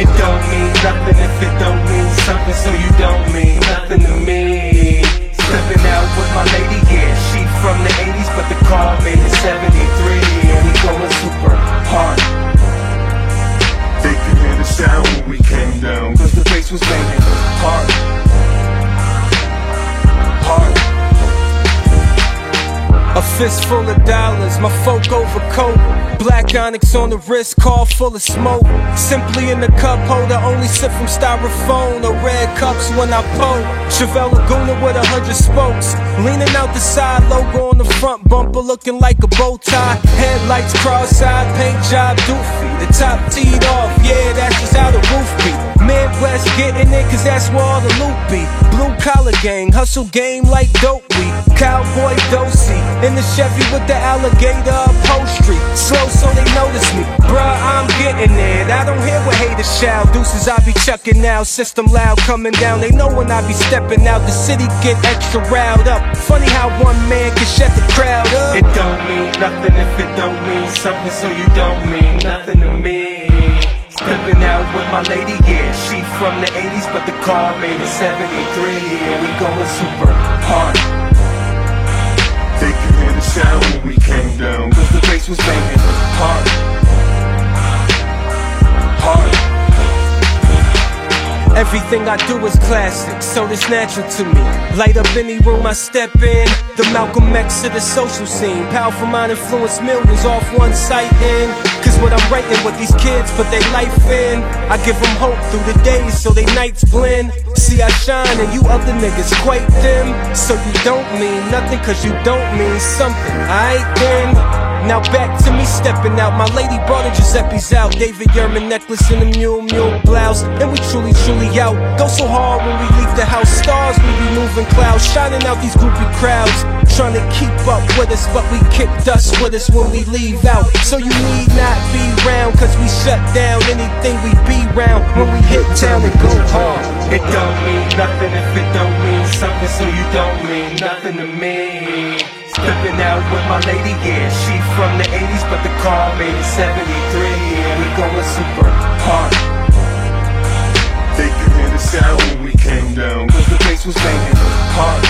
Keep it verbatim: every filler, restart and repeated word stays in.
It don't mean nothing if it don't mean something, so you don't mean nothing to me. Stepping out with my lady, yeah, she from the eighties, but the car made it seventy-three, and we going super hard. They could hear the sound when we came down, cause the bass was banging hard. Hard. A fistful of dollars, my folk overcoat. Black onyx on the wrist, car full of smoke. Simply in the cup holder, only sip from styrofoam. No red cups when I pull. Chevelle Laguna with a hundred spokes. Leaning out the side, logo on the front bumper, looking like a bow tie. Headlights cross-eyed, paint job doofy. The top teed off, yeah, that's just how the roof be. Midwest getting it, cause that's where all the loot be. Blue collar gang, hustle game like dope weed. Cowboy Dosey, in the Chevy with the alligator upholstery. Slow so they notice me, bruh, I'm getting it. I don't hear what haters shout. Deuces I be chucking now, system loud coming down. They know when I be stepping out, the city get extra riled up. Funny how one man can shut the crowd up. It don't mean nothing if it don't mean something, so you don't mean nothing to me. Stepping out with my lady, yeah, she from the eighties, but the car made it seventy-three, and we going super hard. They could hear the sound when we came down, cause the bass was banging hard. Hard. Everything I do is classic, so it's natural to me. Light up any room I step in. The Malcolm X to the social scene. Powerful mind influence millions off one sight in. Cause what I'm writing, what these kids put their life in, I give them hope through the days so they nights blend. See I shine and you other niggas quite dim. So you don't mean nothing cause you don't mean something, alright then. Now back to me stepping out. My lady brought her Giuseppe's out. David Yerman necklace and a mule mule blouse. And we truly truly out. Go so hard when we leave the house. Stars we be moving clouds, shining out these groupie crowds, trying to keep up with us, but we kick dust with us when we leave out. So you need not be round, cause we shut down anything we be round. When we hit town and go hard. It don't mean nothing if it don't mean something, so you don't mean nothing to me. Stepping out with my lady, yeah, she from the eighties, but the car made it seventy-three, and we going super hard. They could hear the sound when we came down, cause the bass was banging hard.